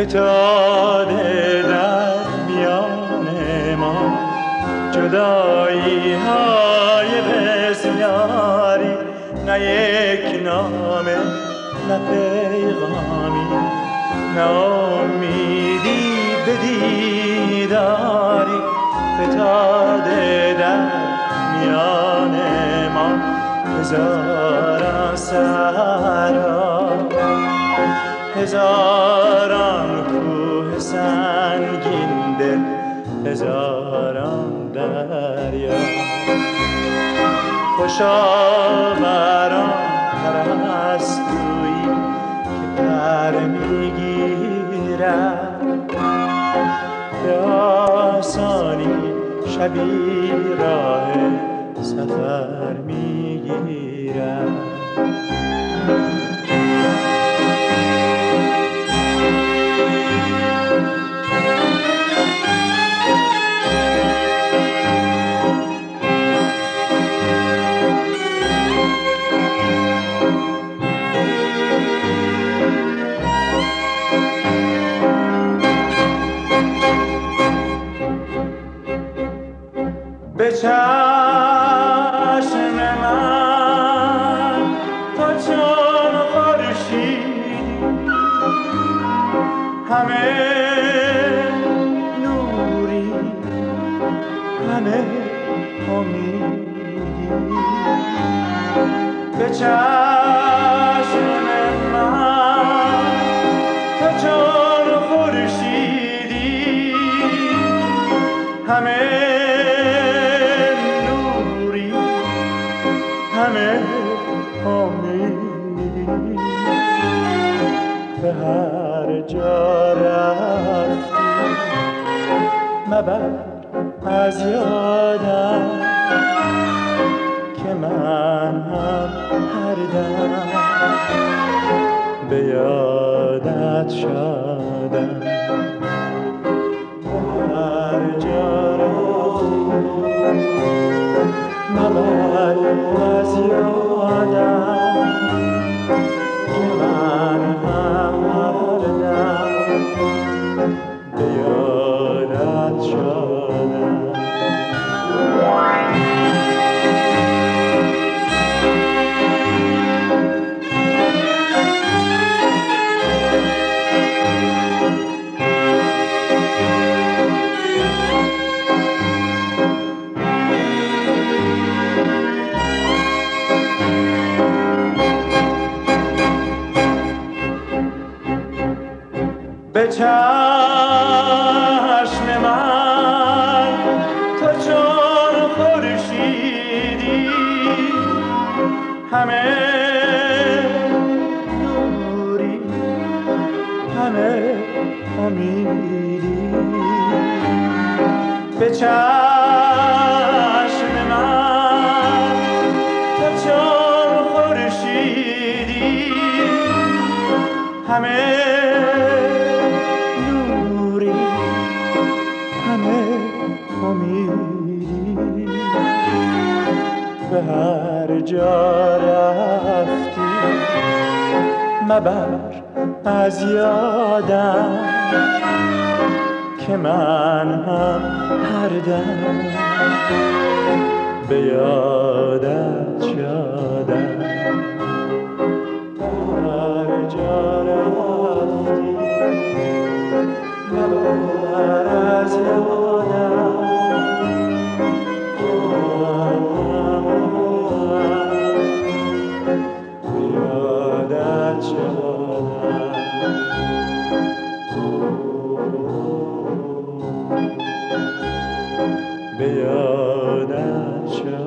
فتاده در میان ما جدایی های بسیاری، نه یک نامه نه پیغامی، نه امیدی به دیداری. فتاده در میان ما هزاران صحرا، هزاران کوه سنگین دل، هزاران دریا. خوشا بر آن پرستویی که پر میگیرد، به آسانی شبی راه سفر میگیرد. به چشم من تو چون خورشیدی، همه نوری همه امیدی. به چشم من تو چون خورشیدی، همه همه امیدی. به هر جا رفتی مبر از یادم، که من هم هر دم به یادت شدم. به هر جا رفتی مبر از یادم، که من هم هر دم به یادت شدم. به چشم من تو چون خورشیدی، همه نوری همه امیدی. به چشم من تو چون خورشیدی، همه امیدی. به هر جا رفتی مبر از یادم، که من هم هر دم به یادت شدم. به هر جا رفتی مبر از یادم، به یادت شدم.